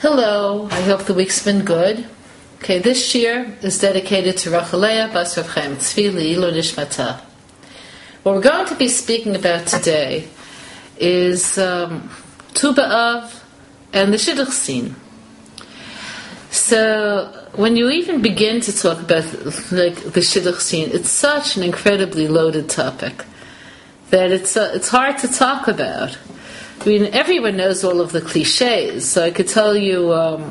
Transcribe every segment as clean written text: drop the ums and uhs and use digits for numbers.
Hello, I hope the week's been good. Okay, this year is dedicated to Rachalea Bas Rav Chaim Tzvi Le'ilu Nishmata. What we're going to be speaking about today is Tu B'Av and the Shidduch scene. So, when you even begin to talk about the Shidduch scene, it's such an incredibly loaded topic that it's hard to talk about. I mean, everyone knows all of the cliches, so I could tell you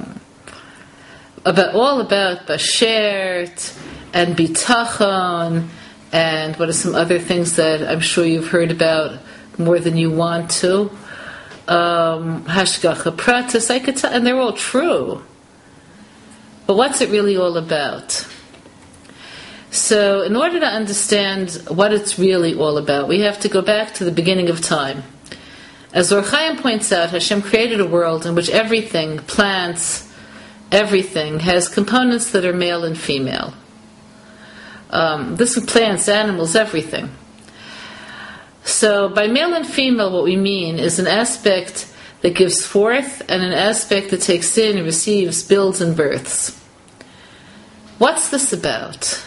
about Bashert and Bitachon and what are some other things that I'm sure you've heard about more than you want to. Hashgacha Pratis, I could tell, and they're all true. But what's it really all about? So, in order to understand what it's really all about, we have to go back to the beginning of time. As Or Chaim points out, Hashem created a world in which everything, plants, everything, has components that are male and female. This is plants, animals, everything. So by male and female, what we mean is an aspect that gives forth and an aspect that takes in, receives, builds, and births. What's this about?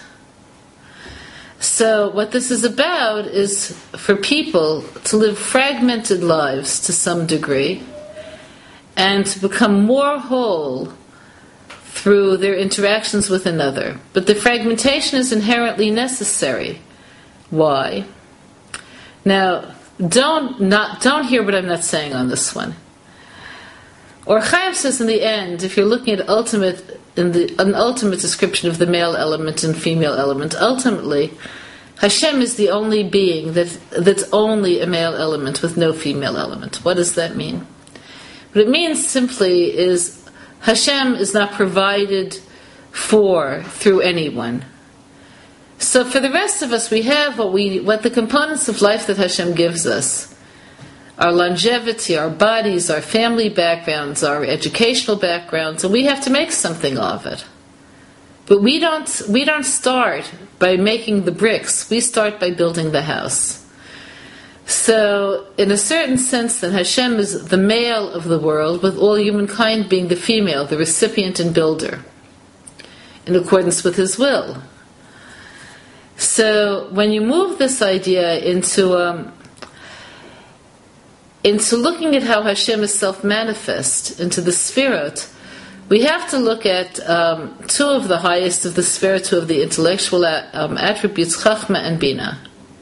So what this is about is for people to live fragmented lives to some degree and to become more whole through their interactions with another. But the fragmentation is inherently necessary. Why? Now, don't hear what I'm not saying on this one. Or Chaim says in the end, if you're looking at an ultimate description of the male element and female element, ultimately, Hashem is the only being that's only a male element with no female element. What does that mean? What it means simply is Hashem is not provided for through anyone. So for the rest of us, we have what the components of life that Hashem gives us. Our longevity, our bodies, our family backgrounds, our educational backgrounds, and we have to make something of it. But we don't start by making the bricks. We start by building the house. So, in a certain sense, then Hashem is the male of the world, with all humankind being the female, the recipient and builder, in accordance with His will. So, when you move this idea into looking at how Hashem is self-manifest, into the Sfirot, we have to look at two of the highest of the Sfirot, two of the intellectual attributes, Chachma and Bina.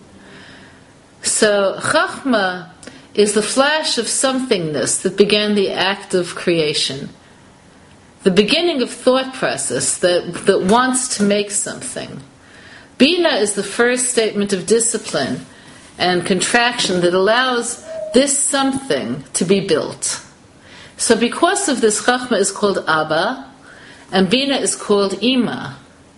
So, Chachma is the flash of somethingness that began the act of creation. The beginning of thought process that wants to make something. Bina is the first statement of discipline and contraction that allows this something to be built. So because of this, Chachma is called Abba, and Bina is called Ima.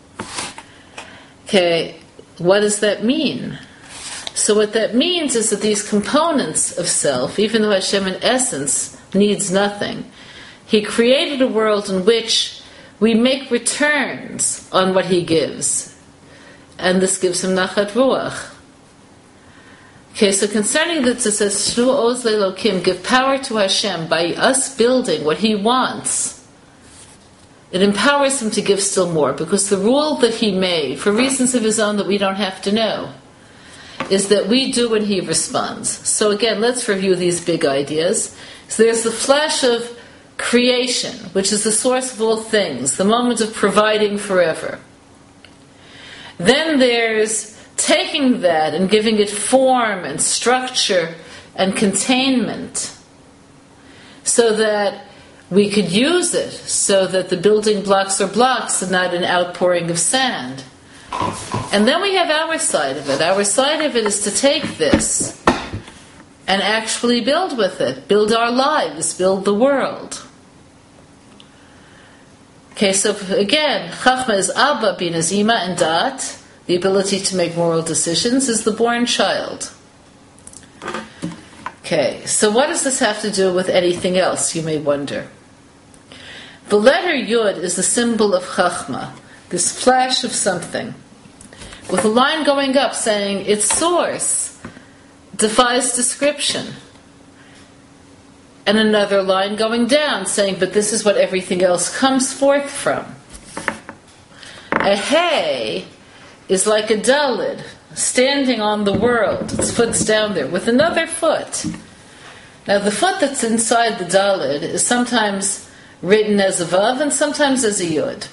Okay, what does that mean? So what that means is that these components of self, even though Hashem in essence needs nothing, He created a world in which we make returns on what He gives. And this gives Him Nachat Ruach. Okay, so concerning this, it says, Shnu Oz Le'Elokim, give power to Hashem by us building what He wants. It empowers Him to give still more, because the rule that He made, for reasons of His own that we don't have to know, is that we do when He responds. So again, let's review these big ideas. So there's the flash of creation, which is the source of all things, the moment of providing forever. Then there's taking that and giving it form and structure and containment so that we could use it, so that the building blocks are blocks and not an outpouring of sand. And then we have our side of it. Our side of it is to take this and actually build with it, build our lives, build the world. Okay, so again, Chachma is Abba, Bina is Ima, and Dat, the ability to make moral decisions, is the born child. Okay, so what does this have to do with anything else, you may wonder? The letter Yud is the symbol of Chachma, this flash of something, with a line going up saying its source defies description. and another line going down, saying, but this is what everything else comes forth from. A hay is like a dalid, standing on the world, its foot's down there, with another foot. Now the foot that's inside the dalid is sometimes written as a vav and sometimes as a yud.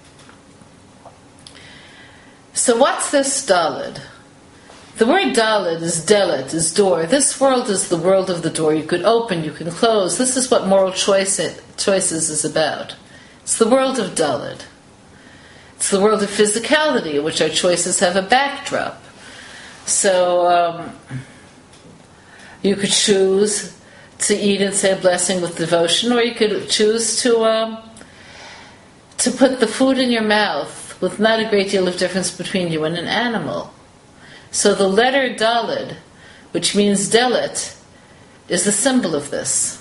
So what's this dalid? The word dalid is delet, is door. This world is the world of the door. You could open, you can close. This is what moral choices is about. It's the world of dalid. It's the world of physicality, in which our choices have a backdrop. So you could choose to eat and say a blessing with devotion, or you could choose to put the food in your mouth with not a great deal of difference between you and an animal. So the letter Dalid, which means delet, is the symbol of this.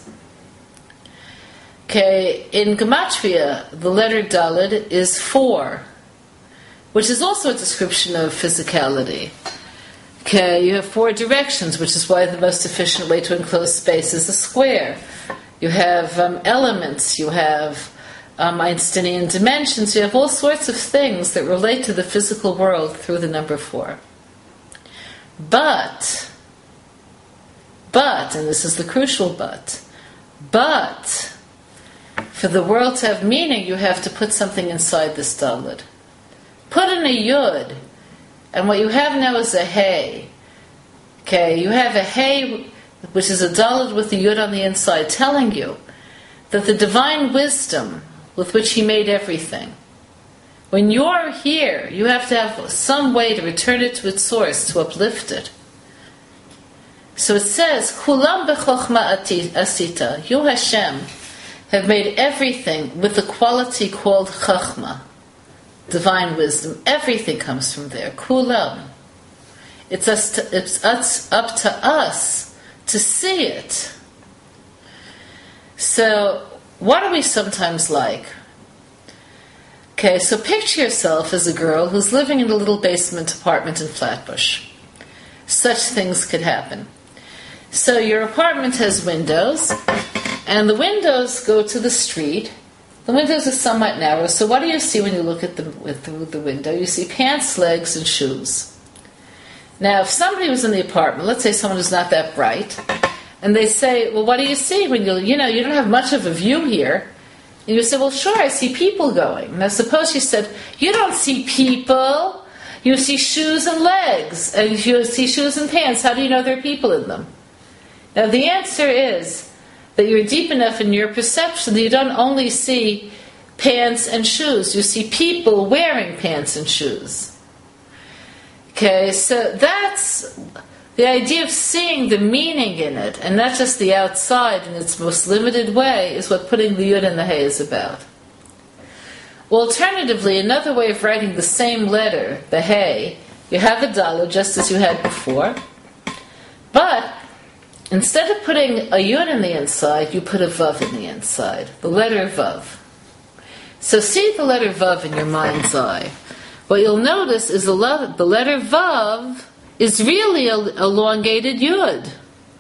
Okay, in Gematria, the letter Dalid is 4, which is also a description of physicality. Okay, you have 4 directions, which is why the most efficient way to enclose space is a square. You have elements, you have Einsteinian dimensions, you have all sorts of things that relate to the physical world through the number 4. But, and this is the crucial but, for the world to have meaning, you have to put something inside this dalid. Put in a yud, and what you have now is a hay. Okay, you have a hay, which is a dalid with the yud on the inside, telling you that the divine wisdom with which He made everything, when you're here, you have to have some way to return it to its source, to uplift it. So it says, Kulam b'chokhma asita, you Hashem have made everything with the quality called chachma, divine wisdom. Everything comes from there. Kulam. It's up to us to see it. So, what are we sometimes like? Okay, so picture yourself as a girl who's living in a little basement apartment in Flatbush. Such things could happen. So your apartment has windows, and the windows go to the street. The windows are somewhat narrow, so what do you see when you look at through the window? You see pants, legs, and shoes. Now, if somebody was in the apartment, let's say someone who's not that bright, and they say, well, what do you see when you don't have much of a view here? And you say, well, sure, I see people going. Now, suppose you said, you don't see people. You see shoes and legs. And you see shoes and pants. How do you know there are people in them? Now, the answer is that you're deep enough in your perception that you don't only see pants and shoes. You see people wearing pants and shoes. Okay, so that's the idea of seeing the meaning in it, and not just the outside in its most limited way, is what putting the yud in the hay is about. Alternatively, another way of writing the same letter, the hay, you have a dalid just as you had before, but instead of putting a yud in the inside, you put a vav in the inside, the letter vav. So see the letter vav in your mind's eye. What you'll notice is the letter vav is really an elongated yud.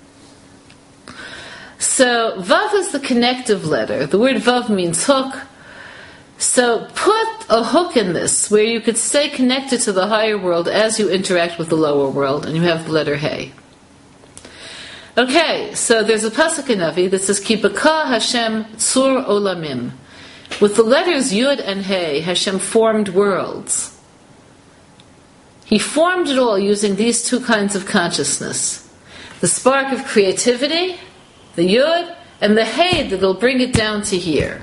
So vav is the connective letter. The word vav means hook. So put a hook in this where you could stay connected to the higher world as you interact with the lower world, and you have the letter hey. Okay, so there's a pasuk in Navi that says Ki b'ka Hashem tzur olamim. With the letters yud and hey, Hashem formed worlds. He formed it all using these 2 kinds of consciousness. The spark of creativity, the yud, and the hey that will bring it down to here.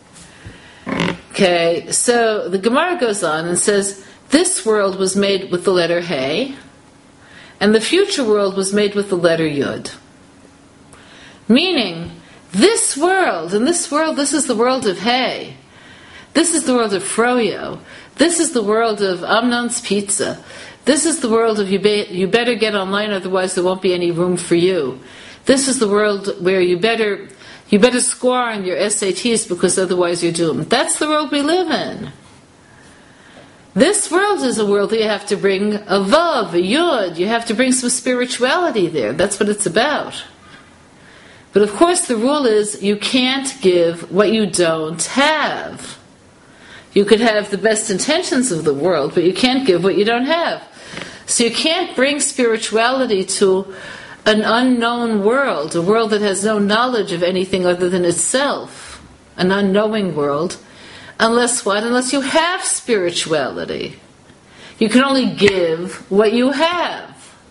Okay, so the Gemara goes on and says, this world was made with the letter hey, and the future world was made with the letter yud. Meaning, this world, this is the world of hey. This is the world of Froyo. This is the world of Amnon's Pizza. This is the world of you better get online, otherwise there won't be any room for you. This is the world where you better score on your SATs because otherwise you're doomed. That's the world we live in. This world is a world that you have to bring a vav, a yud. You have to bring some spirituality there. That's what it's about. But of course the rule is you can't give what you don't have. You could have the best intentions of the world, but you can't give what you don't have. So you can't bring spirituality to an unknown world, a world that has no knowledge of anything other than itself, an unknowing world, unless what? Unless you have spirituality. You can only give what you have.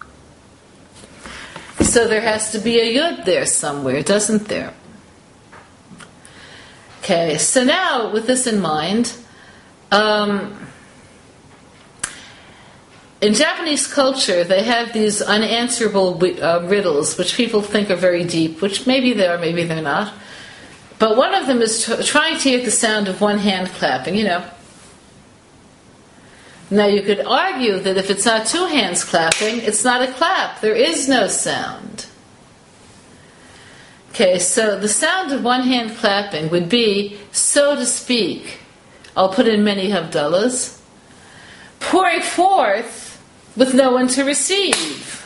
So there has to be a yud there somewhere, doesn't there? Okay, so now with this in mind, in Japanese culture, they have these unanswerable riddles, which people think are very deep, which maybe they are, maybe they're not. But one of them is trying to hear the sound of one hand clapping, Now you could argue that if it's not two hands clapping, it's not a clap. There is no sound. Okay, so the sound of one hand clapping would be, so to speak, I'll put in many havdallas, pouring forth with no one to receive.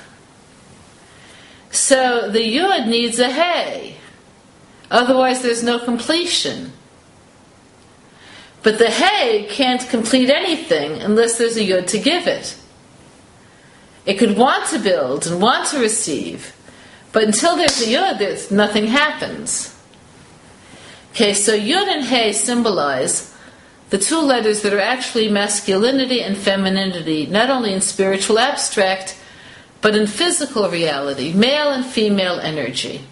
So the yud needs a hey. Otherwise there's no completion. But the hey can't complete anything unless there's a yud to give it. It could want to build and want to receive, but until there's a yud, nothing happens. Okay, so yud and hey symbolize the two letters that are actually masculinity and femininity, not only in spiritual abstract, but in physical reality, male and female energy.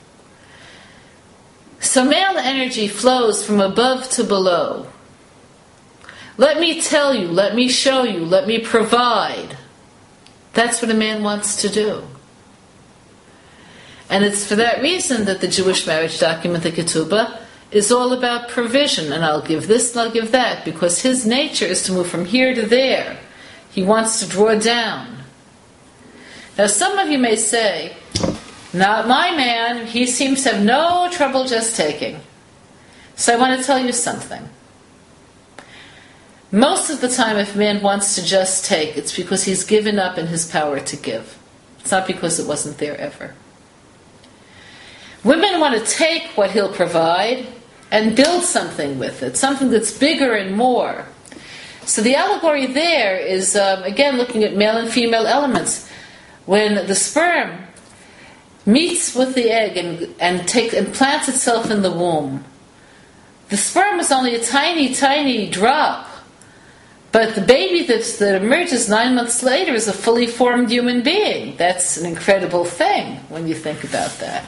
So male energy flows from above to below. Let me tell you, let me show you, let me provide. That's what a man wants to do. And it's for that reason that the Jewish marriage document, the Ketubah, is all about provision, and I'll give this and I'll give that, because his nature is to move from here to there. He wants to draw down. Now some of you may say, not my man, he seems to have no trouble just taking. So I want to tell you something. Most of the time if a man wants to just take, it's because he's given up in his power to give. It's not because it wasn't there ever. Women want to take what he'll provide and build something with it, something that's bigger and more. So the allegory there is, again, looking at male and female elements. When the sperm meets with the egg and plants itself in the womb, the sperm is only a tiny, tiny drop, but the baby that emerges 9 months later is a fully formed human being. That's an incredible thing when you think about that.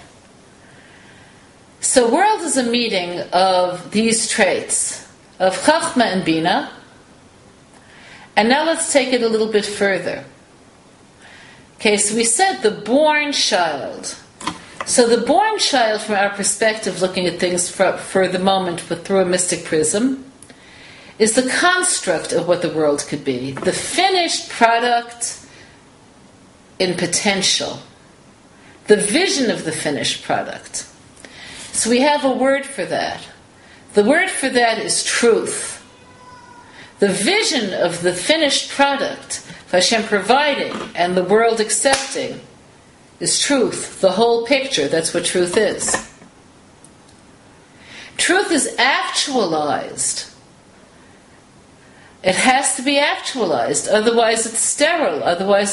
So world is a meeting of these traits, of Chachma and Bina. And now let's take it a little bit further. Okay, so we said the born child. So the born child, from our perspective, looking at things for the moment but through a mystic prism, is the construct of what the world could be. The finished product in potential. The vision of the finished product. So we have a word for that. The word for that is truth. The vision of the finished product, Hashem providing and the world accepting, is truth. The whole picture, that's what truth is. Truth is actualized. It has to be actualized, otherwise it's sterile, otherwise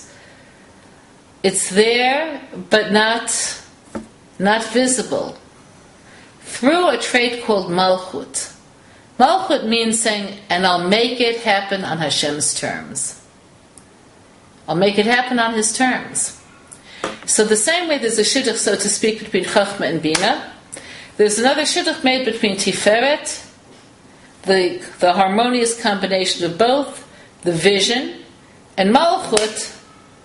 it's there but not visible. Through a trait called Malchut. Malchut means saying, and I'll make it happen on Hashem's terms. I'll make it happen on His terms. So the same way there's a shidduch, so to speak, between Chachma and Bina, there's another shidduch made between Tiferet, the harmonious combination of both, the vision, and Malchut.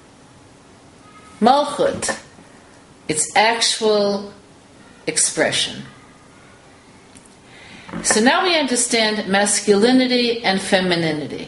Malchut, its actual expression. So now we understand masculinity and femininity.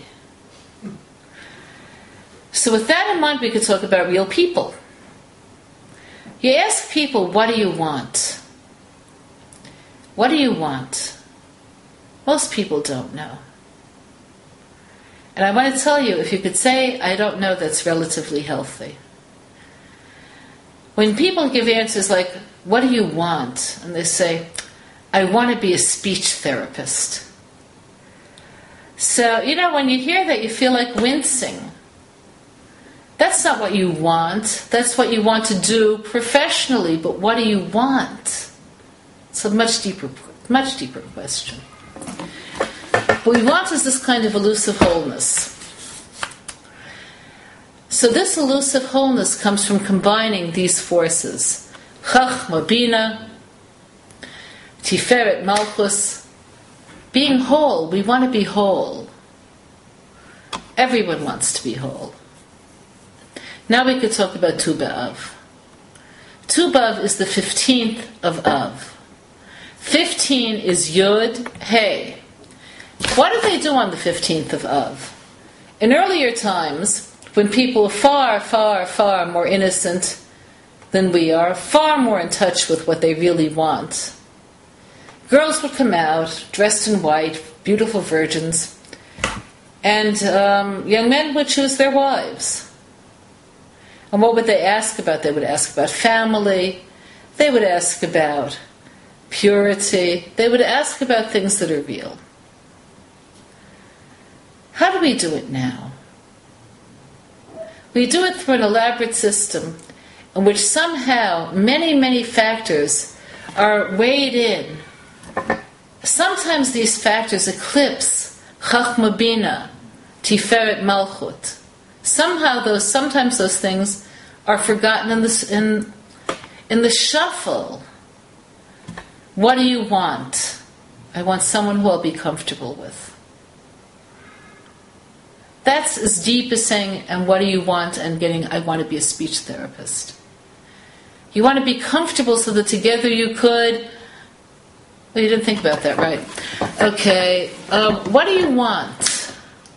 So with that in mind, we could talk about real people. You ask people, what do you want? What do you want? Most people don't know. And I want to tell you, if you could say, I don't know, that's relatively healthy. When people give answers like, what do you want? And they say, I want to be a speech therapist. So, when you hear that, you feel like wincing. That's not what you want. That's what you want to do professionally, but what do you want? It's a much deeper question. What we want is this kind of elusive wholeness. So this elusive wholeness comes from combining these forces. Chachma, Bina, Tiferet, Malchus. Being whole, we want to be whole. Everyone wants to be whole. Now we could talk about Tu B'Av. Tu B'Av is the 15th of Av. 15 is Yud, Hey. What did they do on the 15th of Av? In earlier times, when people were far, far, far more innocent than we are, far more in touch with what they really want, girls would come out dressed in white, beautiful virgins, and young men would choose their wives. And what would they ask about? They would ask about family, they would ask about purity, they would ask about things that are real. How do we do it now? We do it through an elaborate system in which somehow many, many factors are weighed in. Sometimes these factors eclipse Chachma Bina, Tiferet Malchut. Sometimes those things are forgotten in the shuffle. What do you want? I want someone who I'll be comfortable with. That's as deep as saying, and what do you want, and getting, I want to be a speech therapist. You want to be comfortable so that together you could... Well, you didn't think about that, right? Okay, what do you want?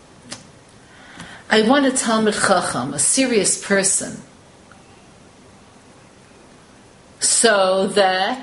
I want a Talmid Chacham, a serious person. So they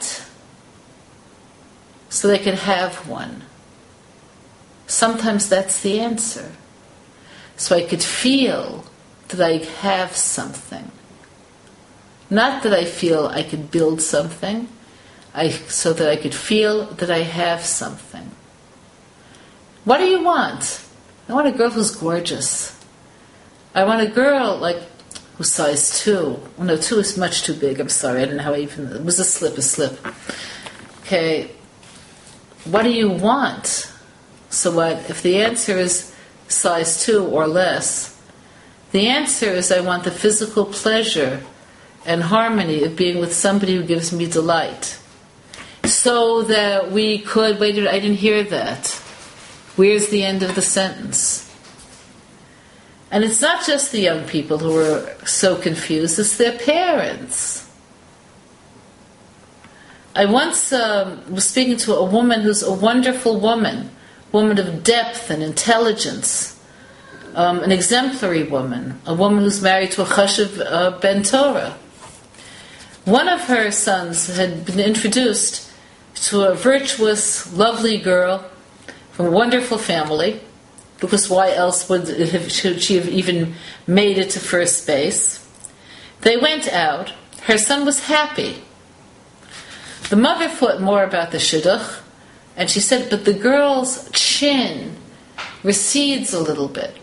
can have one. Sometimes that's the answer. So I could feel that I have something. Not that I feel I could build something, so that I could feel that I have something. What do you want? I want a girl who's gorgeous. I want a girl who's size 2. Oh, no, 2 is much too big. I'm sorry, I don't know how it was a slip. Okay, what do you want? So what, if the answer is size 2 or less, the answer is I want the physical pleasure and harmony of being with somebody who gives me delight. So that we could... Wait, I didn't hear that. Where's the end of the sentence? And it's not just the young people who are so confused, it's their parents. I once was speaking to a woman who's a wonderful woman of depth and intelligence, an exemplary woman, a woman who's married to a Chashuv Ben Torah. One of her sons had been introduced to a virtuous, lovely girl from a wonderful family, because why else should she have even made it to first base? They went out. Her son was happy. The mother thought more about the shidduch, and she said, but the girl's chin recedes a little bit.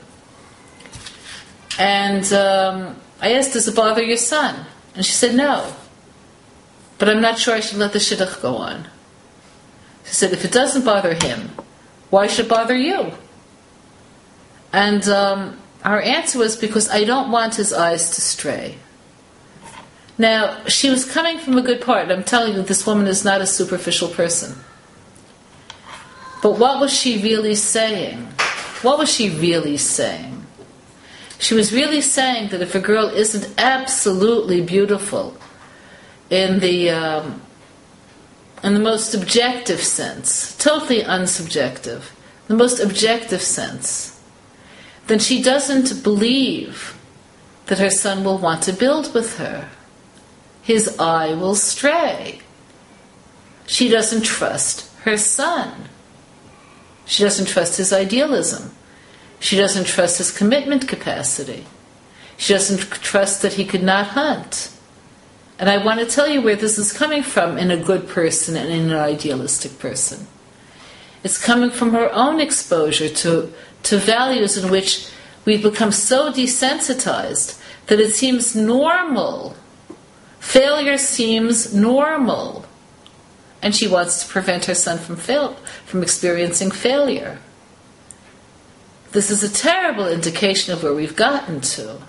And I asked, does it bother your son? And she said, no. But I'm not sure I should let the shidduch go on. She said, if it doesn't bother him, why should it bother you? And our answer was, because I don't want his eyes to stray. Now, she was coming from a good part. I'm telling you, this woman is not a superficial person. But what was she really saying? What was she really saying? She was really saying that if a girl isn't absolutely beautiful in the most objective sense, totally unsubjective, the most objective sense, then she doesn't believe that her son will want to build with her. His eye will stray. She doesn't trust her son. She doesn't trust his idealism. She doesn't trust his commitment capacity. She doesn't trust that he could not hunt. And I want to tell you where this is coming from in a good person and in an idealistic person. It's coming from her own exposure to values in which we've become so desensitized that it seems normal. Failure seems normal. And she wants to prevent her son from experiencing failure. This is a terrible indication of where we've gotten to.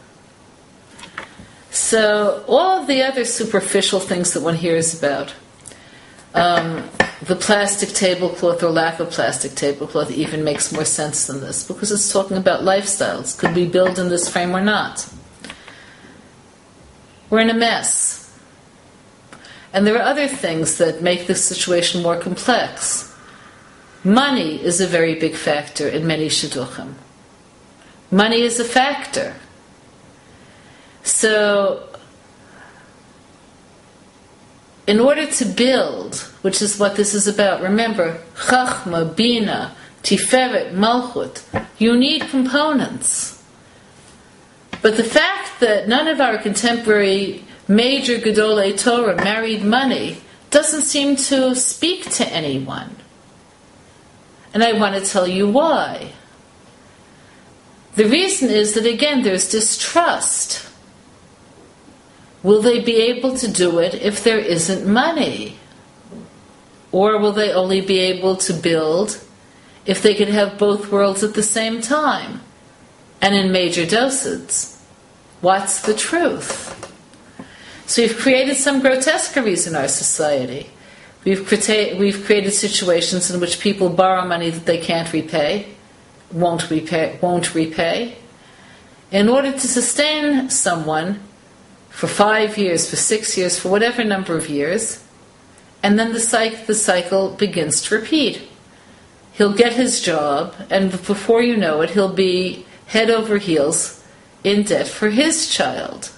So all of the other superficial things that one hears about, the plastic tablecloth or lack of plastic tablecloth even makes more sense than this, because it's talking about lifestyles. Could we build in this frame or not? We're in a mess. And there are other things that make this situation more complex. Money is a very big factor in many shidduchim. Money is a factor. So, in order to build, which is what this is about, remember, Chachma, Bina, Tiferet, Malchut, you need components. But the fact that none of our contemporary major Gedolei Torah married money doesn't seem to speak to anyone. And I want to tell you why. The reason is that, again, there's distrust. Will they be able to do it if there isn't money? Or will they only be able to build if they could have both worlds at the same time? And in major doses. What's the truth? So we've created some grotesqueries in our society. We've created situations in which people borrow money that they can't repay, won't repay. In order to sustain someone for 5 years, for 6 years, for whatever number of years, and then the cycle begins to repeat. He'll get his job, and before you know it, he'll be head over heels in debt for his child.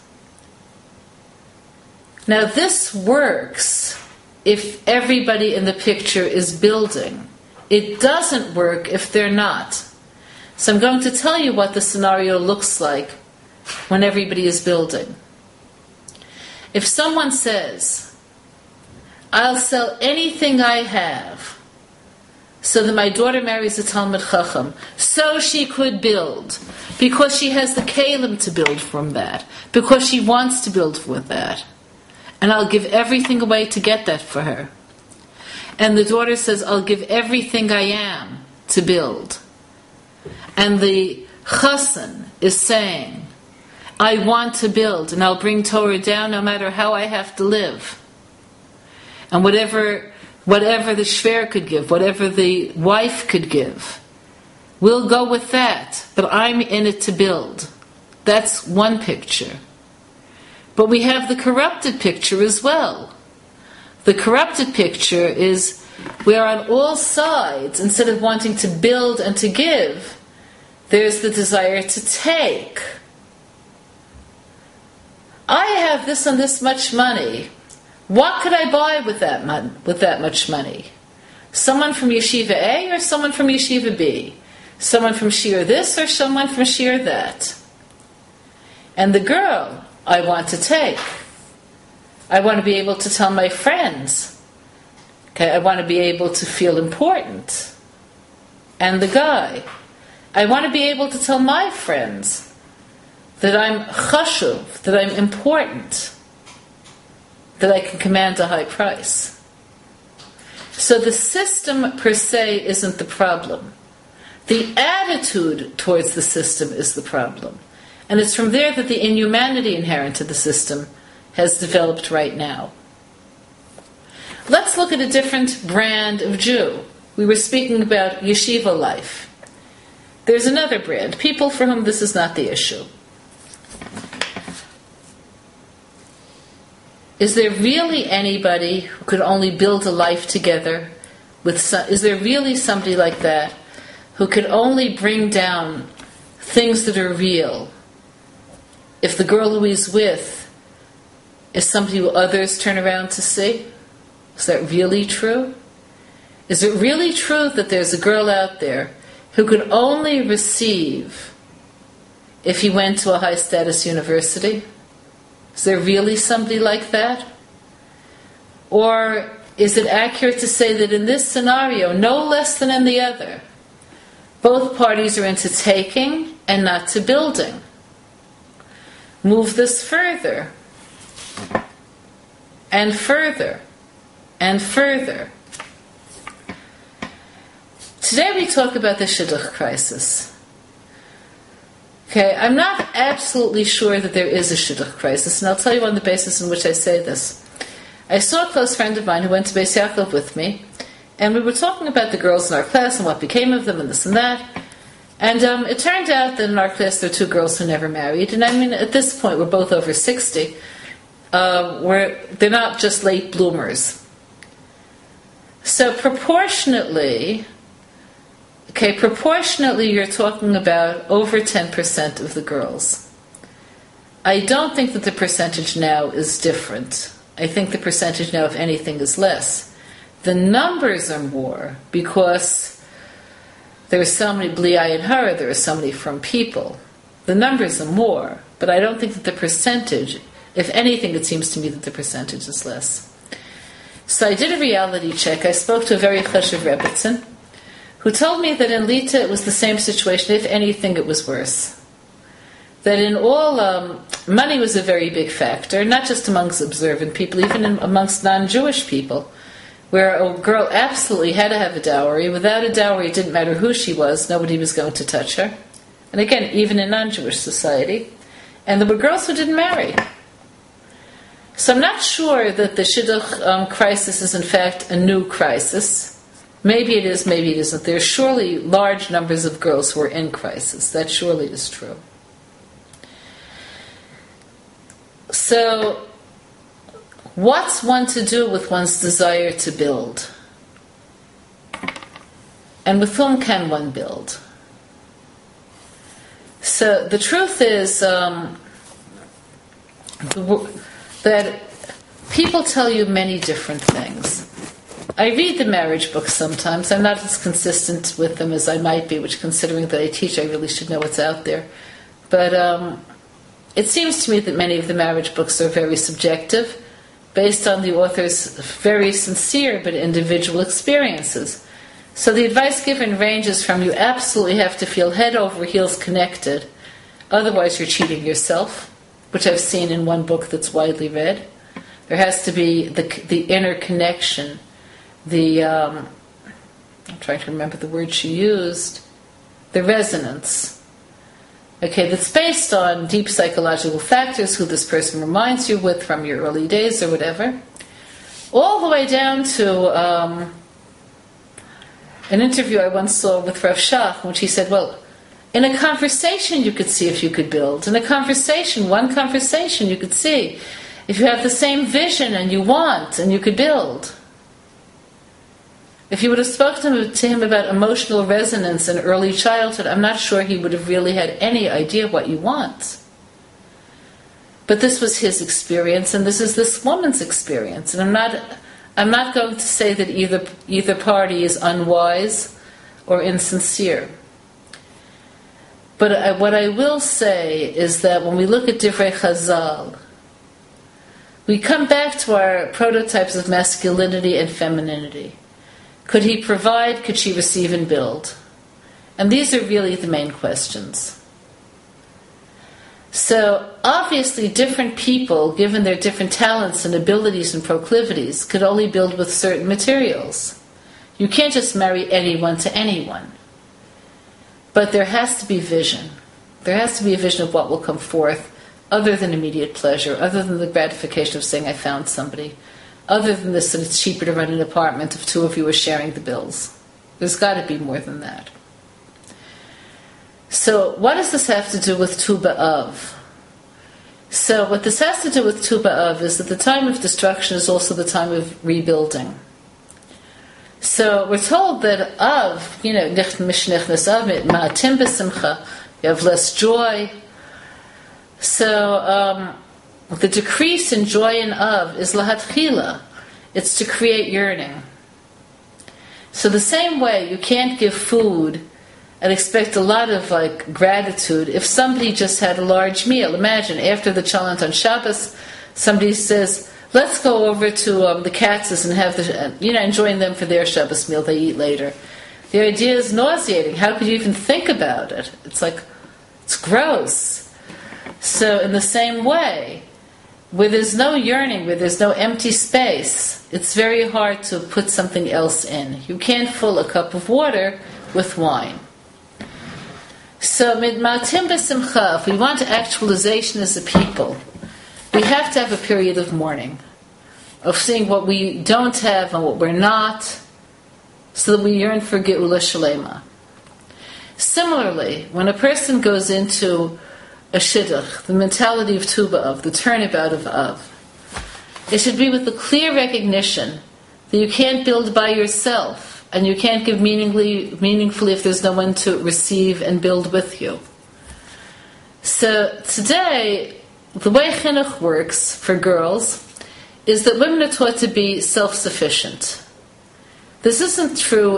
Now this works if everybody in the picture is building. It doesn't work if they're not. So I'm going to tell you what the scenario looks like when everybody is building. If someone says, I'll sell anything I have so that my daughter marries a Talmid Chacham, so she could build, because she has the kalim to build from that, because she wants to build with that, and I'll give everything away to get that for her. And the daughter says, I'll give everything I am to build. And the chassan is saying, I want to build, and I'll bring Torah down no matter how I have to live. And whatever the shver could give, whatever the wife could give, we'll go with that. But I'm in it to build. That's one picture. But we have the corrupted picture as well. The corrupted picture is where on all sides, instead of wanting to build and to give, there's the desire to take. I have this and this much money. What could I buy with that much money? Someone from Yeshiva A or someone from Yeshiva B? Someone from Shir this or someone from Shir that? And the girl, I want to take. I want to be able to tell my friends. Okay, I want to be able to feel important. And the guy, I want to be able to tell my friends that I'm chashuv, that I'm important, that I can command a high price. So the system per se isn't the problem. The attitude towards the system is the problem. And it's from there that the inhumanity inherent to the system has developed right now. Let's look at a different brand of Jew. We were speaking about yeshiva life. There's another brand, people for whom this is not the issue. Is there really anybody who could only build a life together is there really somebody like that who could only bring down things that are real if the girl who he's with is somebody who others turn around to see? Is that really true? Is it really true that there's a girl out there who could only receive if he went to a high-status university? Is there really somebody like that? Or is it accurate to say that in this scenario, no less than in the other, both parties are into taking and not to building? Move this further, and further, and further. Today we talk about the shidduch crisis. Okay, I'm not absolutely sure that there is a shidduch crisis, and I'll tell you on the basis in which I say this. I saw a close friend of mine who went to Beis Yaakov with me, and we were talking about the girls in our class and what became of them and this and that. And it turned out that in our class there were 2 girls who never married. And I mean, at this point, we're both over 60. They're not just late bloomers. So proportionately, you're talking about over 10% of the girls. I don't think that the percentage now is different. I think the percentage now, if anything, is less. The numbers are more because there are so many bli ayin hara, there are so many from people. The numbers are more, but I don't think that the percentage, if anything, it seems to me that the percentage is less. So I did a reality check. I spoke to a very chashuv Rebbetzin, who told me that in Lita it was the same situation. If anything, it was worse. That in all, money was a very big factor, not just amongst observant people, even amongst non-Jewish people, where a girl absolutely had to have a dowry. Without a dowry, it didn't matter who she was, nobody was going to touch her. And again, even in non-Jewish society. And there were girls who didn't marry. So I'm not sure that the shidduch crisis is in fact a new crisis. Maybe it is, maybe it isn't. There are surely large numbers of girls who are in crisis. That surely is true. So, what's one to do with one's desire to build? And with whom can one build? So, the truth is that people tell you many different things. I read the marriage books sometimes. I'm not as consistent with them as I might be, which, considering that I teach, I really should know what's out there. But it seems to me that many of the marriage books are very subjective, based on the author's very sincere but individual experiences. So the advice given ranges from you absolutely have to feel head over heels connected, otherwise you're cheating yourself, which I've seen in one book that's widely read. There has to be the inner connection, I'm trying to remember the word she used, the resonance. Okay, that's based on deep psychological factors, who this person reminds you with from your early days or whatever, all the way down to an interview I once saw with Rav Shach, in which he said, well, in a conversation you could see if you could build. In a conversation, one conversation, you could see if you have the same vision and you want, and you could build. If you would have spoken to him about emotional resonance in early childhood, I'm not sure he would have really had any idea what you want. But this was his experience, and this is this woman's experience. And I'm not going to say that either party is unwise or insincere. But what I will say is that when we look at Divrei Chazal, we come back to our prototypes of masculinity and femininity. Could he provide? Could she receive and build? And these are really the main questions. So, obviously, different people, given their different talents and abilities and proclivities, could only build with certain materials. You can't just marry anyone to anyone. But there has to be vision. There has to be a vision of what will come forth, other than immediate pleasure, other than the gratification of saying, I found somebody. Other than this, that it's cheaper to rent an apartment if 2 of you are sharing the bills. There's got to be more than that. So, what does this have to do with Tu B'Av? So, what this has to do with Tu B'Av is that the time of destruction is also the time of rebuilding. So, we're told that Av, Nicht Mishnichnas Av, Ma'atim B'Simcha, you have less joy. So, the decrease in joy in Av is lahatchila. It's to create yearning. So the same way, you can't give food and expect a lot of gratitude if somebody just had a large meal. Imagine after the chalent on Shabbos, somebody says, "Let's go over to the Katz's and have join them for their Shabbos meal they eat later." The idea is nauseating. How could you even think about it? It's gross. So in the same way, where there's no yearning, where there's no empty space, it's very hard to put something else in. You can't fill a cup of water with wine. So, midmatim b'simcha, if we want actualization as a people, we have to have a period of mourning, of seeing what we don't have and what we're not, so that we yearn for Geula Shalema. Similarly, when a person goes into a shidduch, the mentality of Tu B'Av, the turnabout of Av, it should be with the clear recognition that you can't build by yourself, and you can't give meaningfully if there's no one to receive and build with you. So today, the way chinuch works for girls is that women are taught to be self-sufficient. This isn't true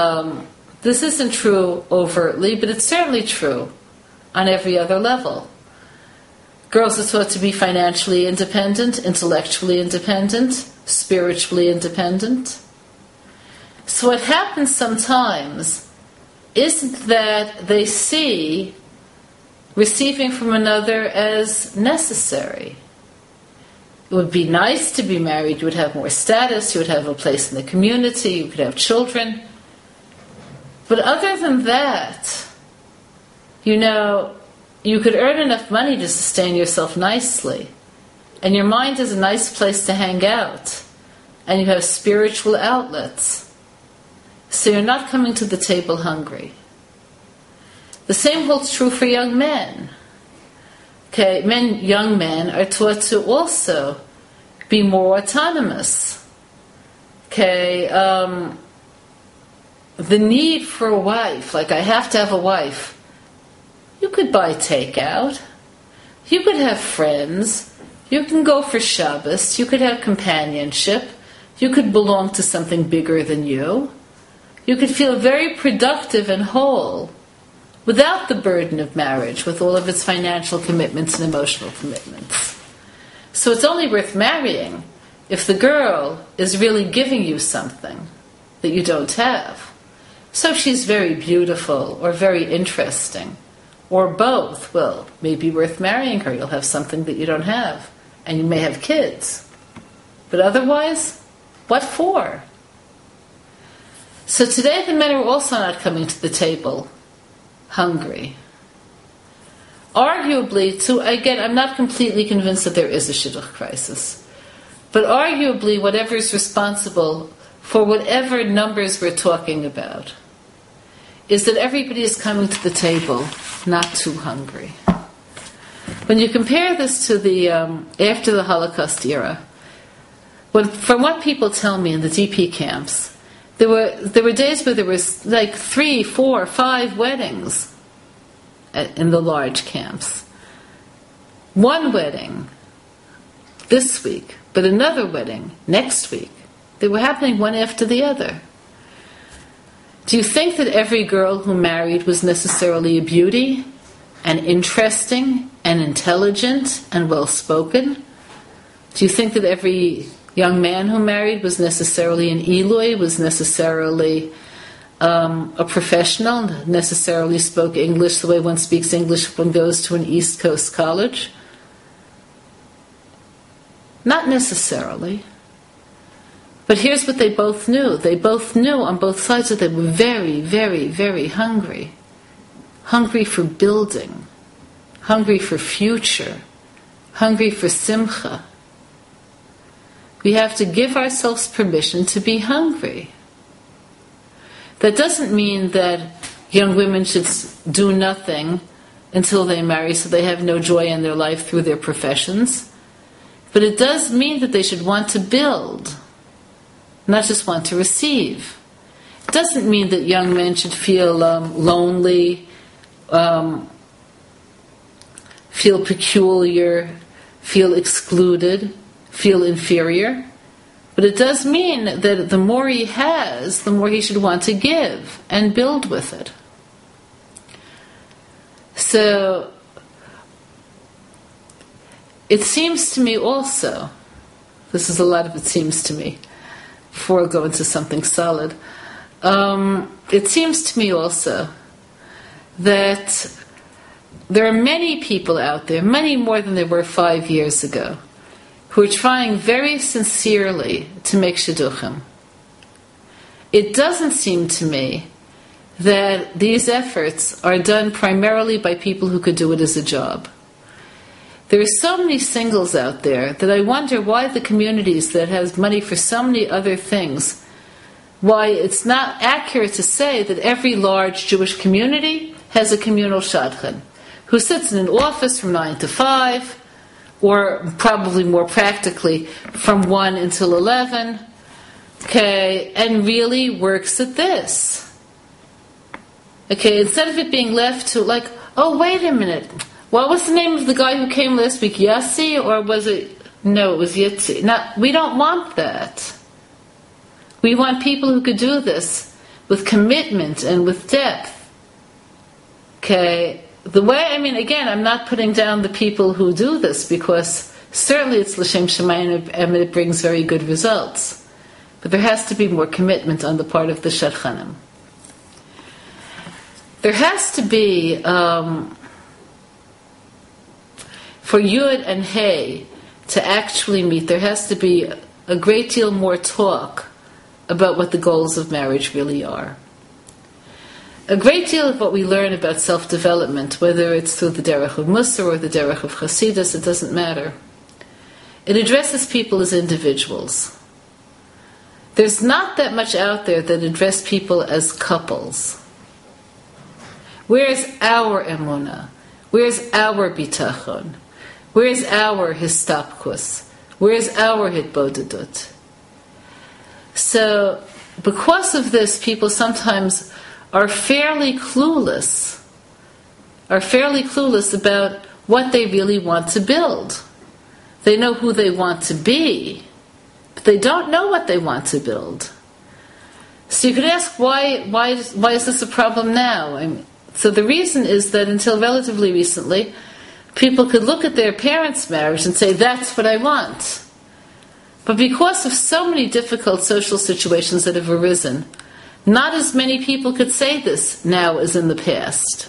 overtly, but it's certainly true on every other level. Girls are taught to be financially independent, intellectually independent, spiritually independent. So what happens sometimes isn't that they see receiving from another as necessary. It would be nice to be married, you would have more status, you would have a place in the community, you could have children. But other than that, you could earn enough money to sustain yourself nicely. And your mind is a nice place to hang out. And you have spiritual outlets. So you're not coming to the table hungry. The same holds true for young men. Okay, young men are taught to also be more autonomous. Okay, the need for a wife, I have to have a wife. You could buy takeout. You could have friends. You can go for Shabbos. You could have companionship. You could belong to something bigger than you. You could feel very productive and whole without the burden of marriage, with all of its financial commitments and emotional commitments. So it's only worth marrying if the girl is really giving you something that you don't have. So if she's very beautiful or very interesting, or both, well, maybe worth marrying her. You'll have something that you don't have, and you may have kids. But otherwise, what for? So today the men are also not coming to the table hungry. Arguably, I'm not completely convinced that there is a shidduch crisis. But arguably, whatever is responsible for whatever numbers we're talking about is that everybody is coming to the table not too hungry. When you compare this to the after the Holocaust era, from what people tell me in the DP camps, there were days where there was 3, 4, 5 weddings in the large camps. One wedding this week, but another wedding next week. They were happening one after the other. Do you think that every girl who married was necessarily a beauty, and interesting, and intelligent, and well-spoken? Do you think that every young man who married was necessarily an Eloi, was necessarily a professional, necessarily spoke English the way one speaks English if one goes to an East Coast college? Not necessarily. But here's what they both knew. They both knew on both sides that they were very, very, very hungry. Hungry for building. Hungry for future. Hungry for simcha. We have to give ourselves permission to be hungry. That doesn't mean that young women should do nothing until they marry so they have no joy in their life through their professions. But it does mean that they should want to build, not just want to receive. It doesn't mean that young men should feel lonely, feel peculiar, feel excluded, feel inferior. But it does mean that the more he has, the more he should want to give and build with it. So it seems to me also, this is a lot of it seems to me, before I go into something solid, it seems to me also that there are many people out there, many more than there were 5 years ago, who are trying very sincerely to make shidduchim. It doesn't seem to me that these efforts are done primarily by people who could do it as a job. There are so many singles out there that I wonder why the communities that has money for so many other things, why it's not accurate to say that every large Jewish community has a communal shadchan, who sits in an office from 9 to 5, or probably more practically from 1 until 11, okay, and really works at this. Okay, instead of it being left to like, oh, wait a minute, what was the name of the guy who came last week? Yossi, or was it? No, it was Yitzi. Now, we don't want that. We want people who could do this with commitment and with depth. Okay, the way, I mean, again, I'm not putting down the people who do this, because certainly it's L'Shem Shamayim and it brings very good results. But there has to be more commitment on the part of the shadchanim. There has to be, for Yud and Hey to actually meet, there has to be a great deal more talk about what the goals of marriage really are. A great deal of what we learn about self-development, whether it's through the Derech of Musar or the Derech of Chassidus, it doesn't matter. It addresses people as individuals. There's not that much out there that addresses people as couples. Where's our emunah? Where's our bitachon? Where's our histapkus? Where's our hitbodedut? So, because of this, people sometimes are fairly clueless about what they really want to build. They know who they want to be, but they don't know what they want to build. So you could ask, why is this a problem now? So the reason is that until relatively recently, people could look at their parents' marriage and say, that's what I want. But because of so many difficult social situations that have arisen, not as many people could say this now as in the past.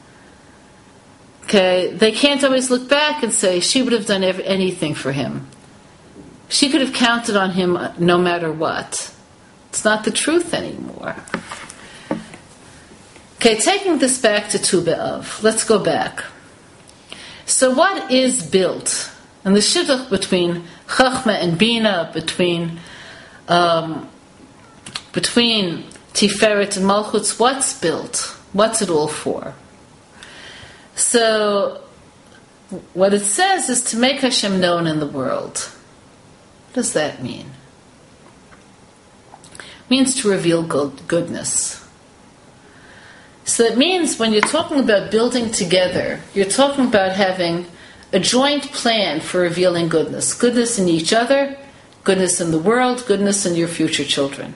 Okay, they can't always look back and say, she would have done anything for him. She could have counted on him no matter what. It's not the truth anymore. Okay, taking this back to Tu B'Av, let's go back. So what is built? And the shidduch between Chachma and Bina, between Tiferet and Malchutz, what's built? What's it all for? So, what it says is to make Hashem known in the world. What does that mean? It means to reveal goodness. So it means when you're talking about building together, you're talking about having a joint plan for revealing goodness. Goodness in each other, goodness in the world, goodness in your future children.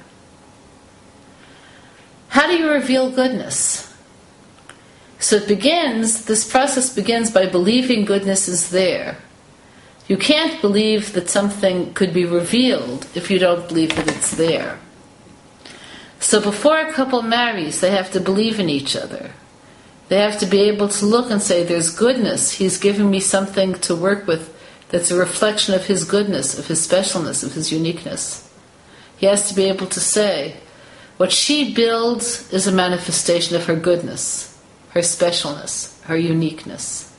How do you reveal goodness? So this process begins by believing goodness is there. You can't believe that something could be revealed if you don't believe that it's there. So before a couple marries, they have to believe in each other. They have to be able to look and say, there's goodness. He's given me something to work with that's a reflection of his goodness, of his specialness, of his uniqueness. He has to be able to say, what she builds is a manifestation of her goodness, her specialness, her uniqueness.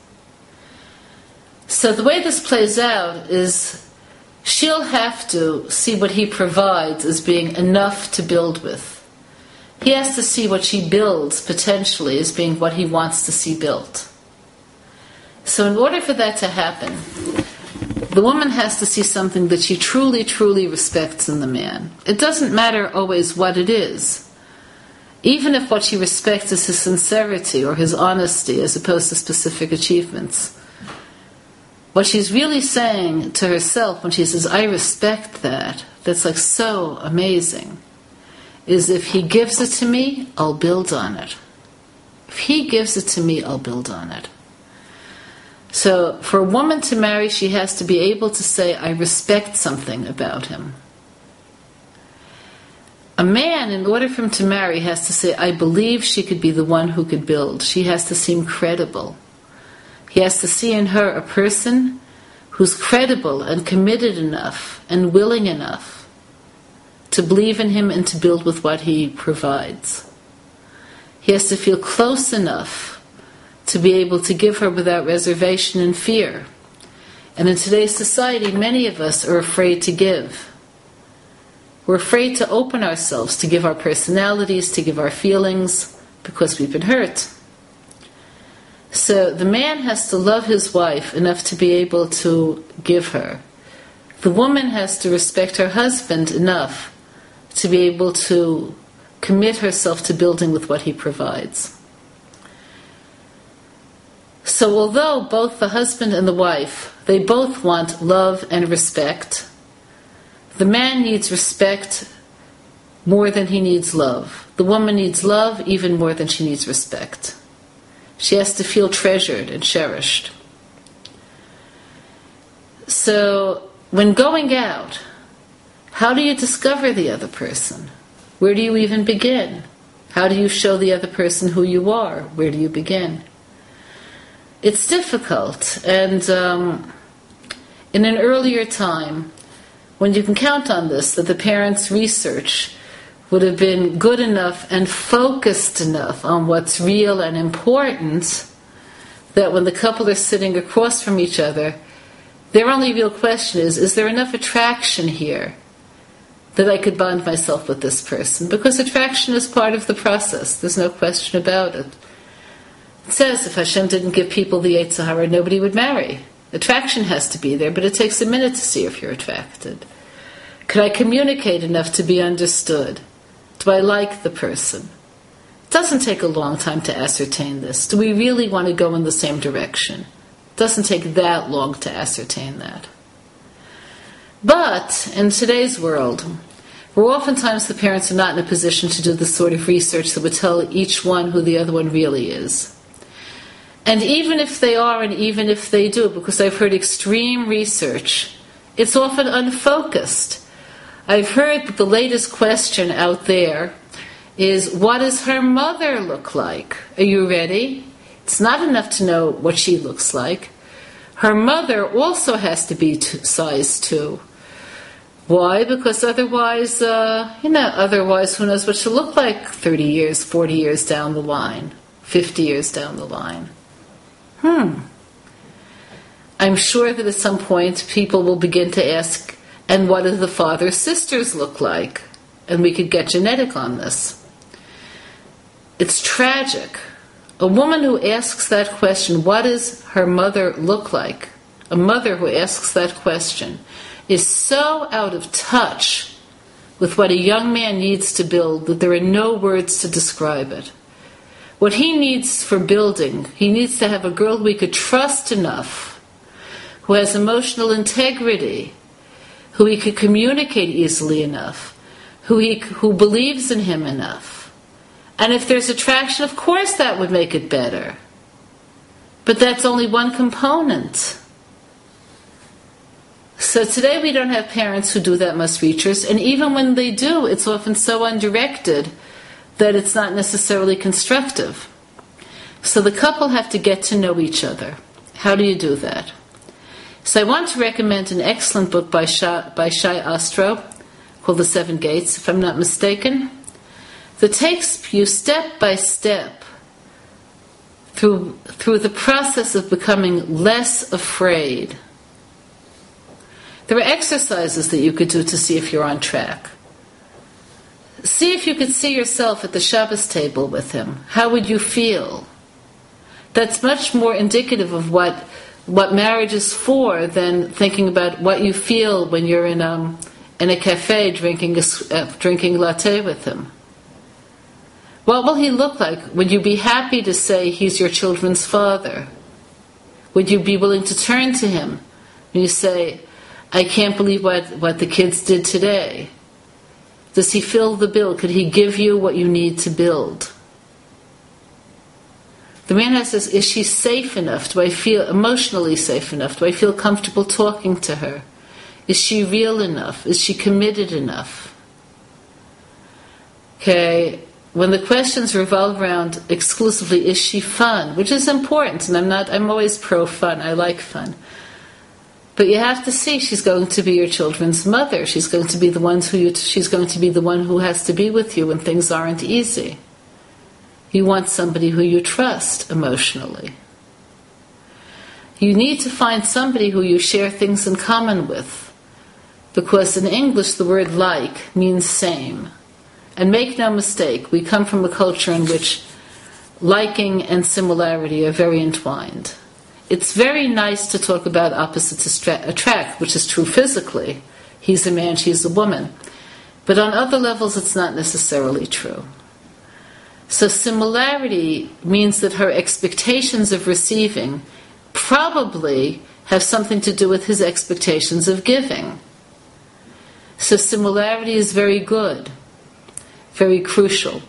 So the way this plays out is she'll have to see what he provides as being enough to build with. He has to see what she builds potentially as being what he wants to see built. So in order for that to happen, the woman has to see something that she truly, truly respects in the man. It doesn't matter always what it is. Even if what she respects is his sincerity or his honesty as opposed to specific achievements. What she's really saying to herself when she says, I respect that, that's like so amazing, is if he gives it to me, I'll build on it. If he gives it to me, I'll build on it. So for a woman to marry, she has to be able to say, I respect something about him. A man, in order for him to marry, has to say, I believe she could be the one who could build. She has to seem credible. He has to see in her a person who's credible and committed enough and willing enough to believe in him and to build with what he provides. He has to feel close enough to be able to give her without reservation and fear. And in today's society, many of us are afraid to give. We're afraid to open ourselves, to give our personalities, to give our feelings, because we've been hurt. So the man has to love his wife enough to be able to give her. The woman has to respect her husband enough to be able to commit herself to building with what he provides. So although both the husband and the wife, they both want love and respect, the man needs respect more than he needs love. The woman needs love even more than she needs respect. She has to feel treasured and cherished. So, when going out, how do you discover the other person? Where do you even begin? How do you show the other person who you are? Where do you begin? It's difficult, and in an earlier time, when you can count on this, that the parents' research would have been good enough and focused enough on what's real and important, that when the couple are sitting across from each other, their only real question is there enough attraction here that I could bond myself with this person? Because attraction is part of the process. There's no question about it. It says if Hashem didn't give people the Yetzer Hara, nobody would marry. Attraction has to be there, but it takes a minute to see if you're attracted. Could I communicate enough to be understood? Do I like the person? It doesn't take a long time to ascertain this. Do we really want to go in the same direction? It doesn't take that long to ascertain that. But in today's world, where oftentimes the parents are not in a position to do the sort of research that would tell each one who the other one really is. And even if they are, and even if they do, because I've heard extreme research, it's often unfocused. I've heard that the latest question out there is, what does her mother look like? Are you ready? It's not enough to know what she looks like. Her mother also has to be size 2. Why? Because otherwise, otherwise who knows what she'll look like 30 years, 40 years down the line, 50 years down the line. I'm sure that at some point people will begin to ask, and what do the father's sisters look like? And we could get genetic on this. It's tragic. A woman who asks that question, what does her mother look like? A mother who asks that question is so out of touch with what a young man needs to build that there are no words to describe it. What he needs for building, he needs to have a girl who he could trust enough, who has emotional integrity, who he could communicate easily enough, who believes in him enough. And if there's attraction, of course that would make it better. But that's only one component. So today we don't have parents who do that much research, and even when they do, it's often so undirected that it's not necessarily constructive. So the couple have to get to know each other. How do you do that? So I want to recommend an excellent book by Shai Ostro called The 7 Gates, if I'm not mistaken, that takes you step by step through the process of becoming less afraid. There are exercises that you could do to see if you're on track. See if you could see yourself at the Shabbos table with him. How would you feel? That's much more indicative of what marriage is for than thinking about what you feel when you're in a cafe drinking latte with him. What will he look like? Would you be happy to say he's your children's father? Would you be willing to turn to him when you say, I can't believe what the kids did today? Does he fill the bill? Could he give you what you need to build? The man has this, is she safe enough? Do I feel emotionally safe enough? Do I feel comfortable talking to her? Is she real enough? Is she committed enough? Okay, when the questions revolve around exclusively, is she fun? Which is important, and I'm always pro-fun, I like fun. But you have to see, she's going to be your children's mother. She's going to be the one who has to be with you when things aren't easy. You want somebody who you trust emotionally. You need to find somebody who you share things in common with. Because in English the word like means same. And make no mistake, we come from a culture in which liking and similarity are very entwined. It's very nice to talk about opposites attract, which is true physically. He's a man, she's a woman. But on other levels, it's not necessarily true. So similarity means that her expectations of receiving probably have something to do with his expectations of giving. So similarity is very good, very crucial.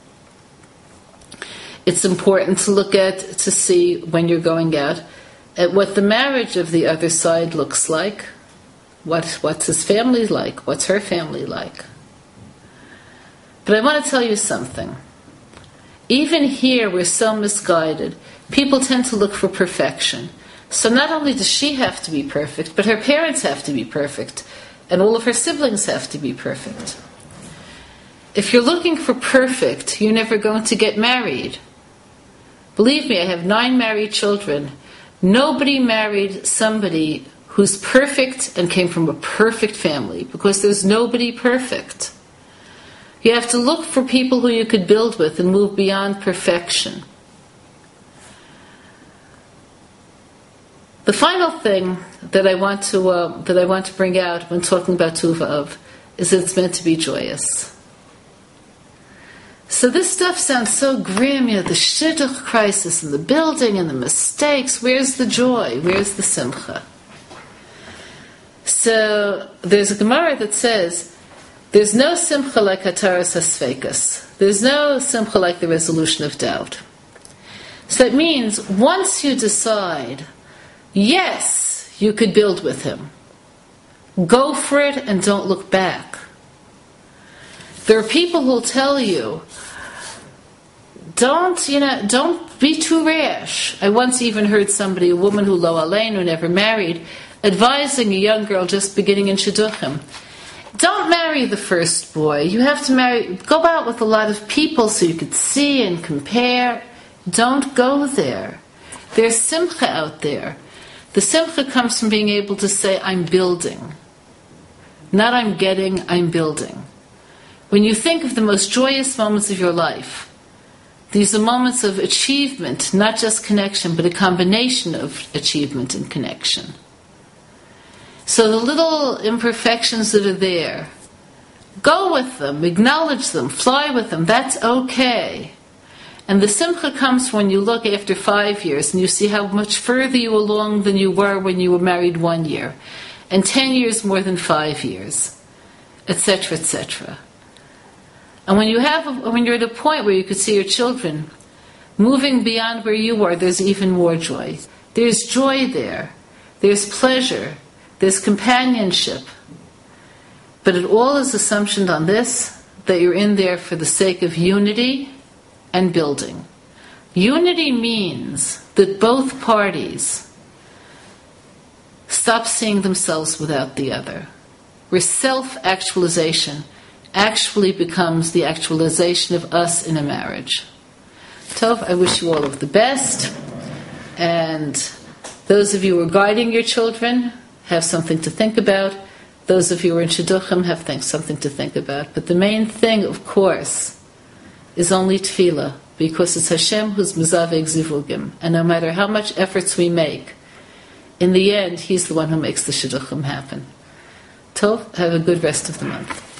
It's important to see when you're going out at what the marriage of the other side looks like, what's his family like, what's her family like. But I want to tell you something. Even here we're so misguided. People tend to look for perfection. So not only does she have to be perfect, but her parents have to be perfect, and all of her siblings have to be perfect. If you're looking for perfect, you're never going to get married. Believe me, I have 9 married children. Nobody married somebody who's perfect and came from a perfect family, because there's nobody perfect. You have to look for people who you could build with and move beyond perfection. The final thing that I want to bring out when talking about Tu V'Av is that it's meant to be joyous. So this stuff sounds so grim, the shidduch crisis and the building and the mistakes. Where's the joy? Where's the simcha? So there's a Gemara that says, there's no simcha like hataras hasfeikas. There's no simcha like the resolution of doubt. So that means once you decide, yes, you could build with him, go for it and don't look back. There are people who'll tell you, don't be too rash. I once even heard somebody, a woman who lo alein, who never married, advising a young girl just beginning in shidduchim, don't marry the first boy. You have to go out with a lot of people so you could see and compare. Don't go there. There's simcha out there. The simcha comes from being able to say, I'm building. Not I'm getting, I'm building. When you think of the most joyous moments of your life, these are moments of achievement, not just connection, but a combination of achievement and connection. So the little imperfections that are there, go with them, acknowledge them, fly with them, that's okay. And the simcha comes when you look after 5 years and you see how much further you along than you were when you were married 1 year, and 10 years more than 5 years, etc., etc. And when you're at a point where you could see your children moving beyond where you are, there's even more joy. There's joy there. There's pleasure. There's companionship. But it all is assumptioned on this, that you're in there for the sake of unity and building. Unity means that both parties stop seeing themselves without the other, where self-actualization actually becomes the actualization of us in a marriage. Tov, I wish you all of the best, and those of you who are guiding your children have something to think about. Those of you who are in shidduchim have something to think about. But the main thing, of course, is only tefillah, because it's Hashem who's mezaveg zivugim, and no matter how much efforts we make, in the end, He's the one who makes the shidduchim happen. Tov, have a good rest of the month.